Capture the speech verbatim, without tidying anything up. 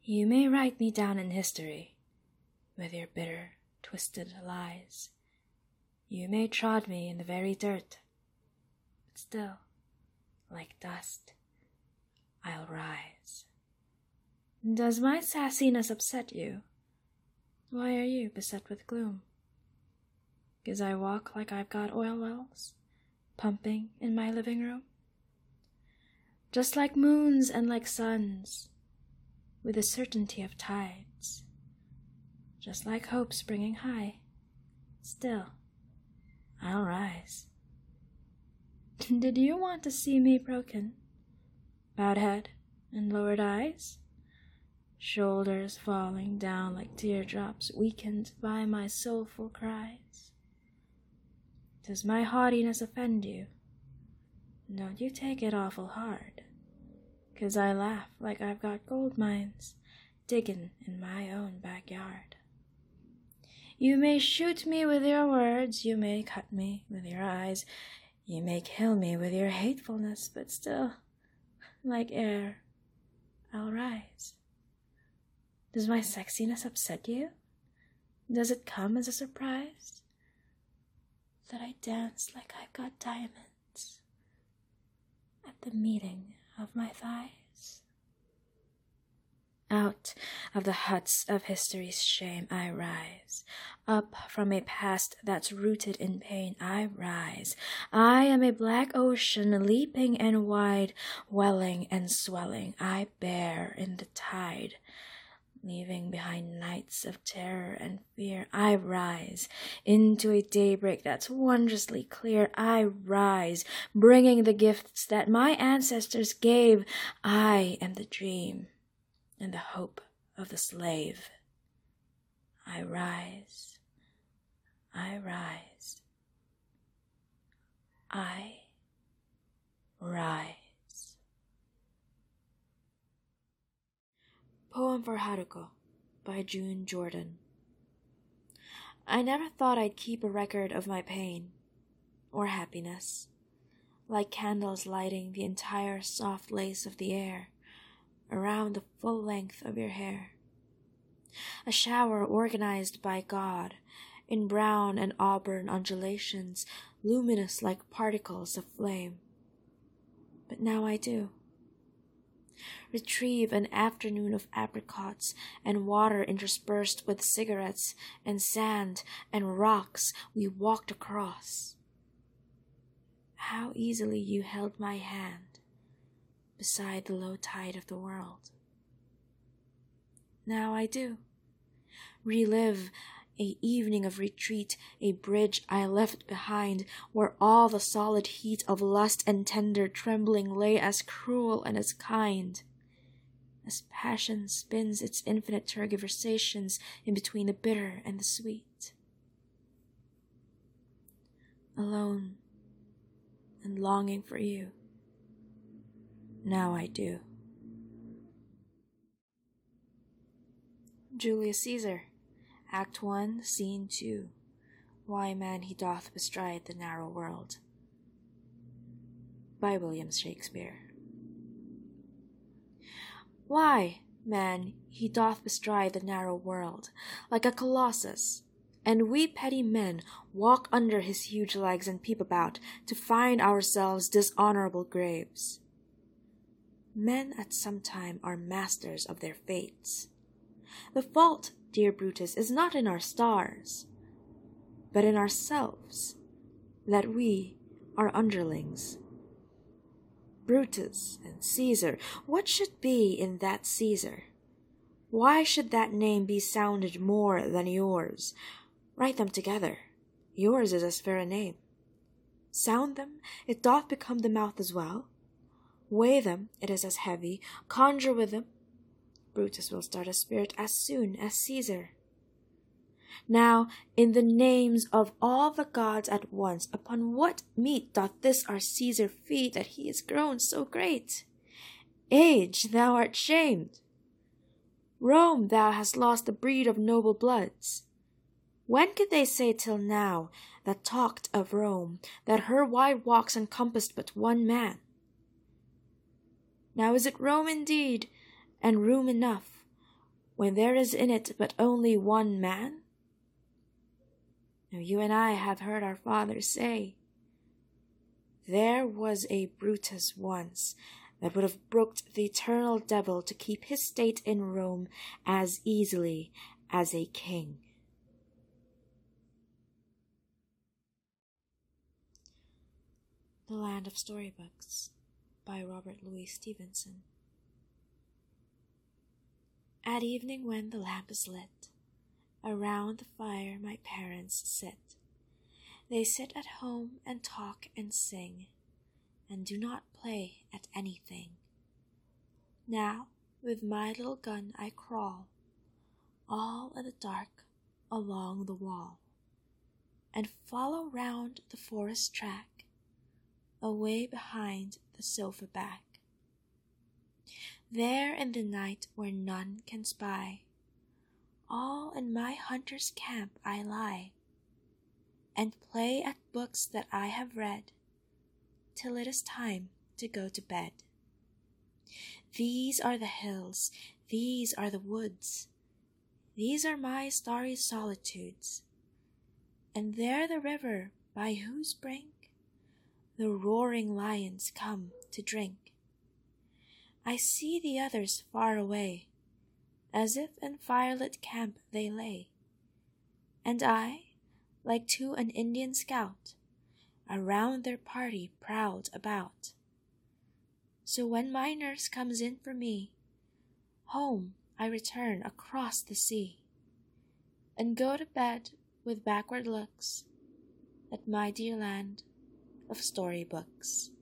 You may write me down in history with your bitter, twisted lies. You may trod me in the very dirt, but still, like dust, I'll rise. Does my sassiness upset you? Why are you beset with gloom? 'Cause I walk like I've got oil wells pumping in my living room? Just like moons and like suns, with the certainty of tides, just like hope springing high, still, I'll rise. Did you want to see me broken? Bowed head and lowered eyes? Shoulders falling down like teardrops, weakened by my soulful cries? Does my haughtiness offend you? Don't you take it awful hard, 'cause I laugh like I've got gold mines diggin' in my own backyard. You may shoot me with your words, you may cut me with your eyes, you may kill me with your hatefulness, but still, like air, I'll rise. Does my sexiness upset you? Does it come as a surprise that I dance like I've got diamonds at the meeting of my thighs? Out of the huts of history's shame I rise. Up from a past that's rooted in pain I rise. I am a black ocean, leaping and wide, welling and swelling, I bear in the tide. Leaving behind nights of terror and fear, I rise into a daybreak that's wondrously clear. I rise, bringing the gifts that my ancestors gave. I am the dream and the hope of the slave. I rise, I rise, I rise. Poem for Haruko by June Jordan. I never thought I'd keep a record of my pain or happiness, like candles lighting the entire soft lace of the air around the full length of your hair. A shower organized by God in brown and auburn undulations, luminous like particles of flame. But now I do. Retrieve an afternoon of apricots and water interspersed with cigarettes and sand and rocks we walked across. How easily you held my hand beside the low tide of the world. Now I do. Relive a evening of retreat, a bridge I left behind, where all the solid heat of lust and tender trembling lay as cruel and as kind, as passion spins its infinite tergiversations in between the bitter and the sweet. Alone and longing for you, now I do. Julius Caesar, Act one, Scene two. Why Man He Doth Bestride the Narrow World, by William Shakespeare. Why, man, he doth bestride the narrow world, like a colossus, and we petty men walk under his huge legs and peep about to find ourselves dishonorable graves. Men at some time are masters of their fates. The fault, dear Brutus, is not in our stars, but in ourselves, that we are underlings. Brutus and Caesar, what should be in that Caesar? Why should that name be sounded more than yours? Write them together. Yours is as fair a name. Sound them, it doth become the mouth as well. Weigh them, it is as heavy. Conjure with them, Brutus will start a spirit as soon as Caesar. Now, in the names of all the gods at once, upon what meat doth this our Caesar feed, that he is grown so great? Age, thou art shamed. Rome, thou hast lost the breed of noble bloods. When could they say till now, that talked of Rome, that her wide walks encompassed but one man? Now is it Rome indeed, and room enough, when there is in it but only one man? Now you and I have heard our fathers say, there was a Brutus once that would have brooked the eternal devil to keep his state in Rome as easily as a king. The Land of Storybooks by Robert Louis Stevenson. At evening when the lamp is lit, around the fire my parents sit. They sit at home and talk and sing, and do not play at anything. Now with my little gun I crawl, all in the dark along the wall, and follow round the forest track, away behind the sofa back. There in the night where none can spy, all in my hunter's camp I lie, and play at books that I have read, till it is time to go to bed. These are the hills, these are the woods, these are my starry solitudes, and there the river by whose brink the roaring lions come to drink. I see the others far away, as if in firelit camp they lay, and I, like to an Indian scout, around their party prowled about. So when my nurse comes in for me, home I return across the sea, and go to bed with backward looks at my dear land of storybooks.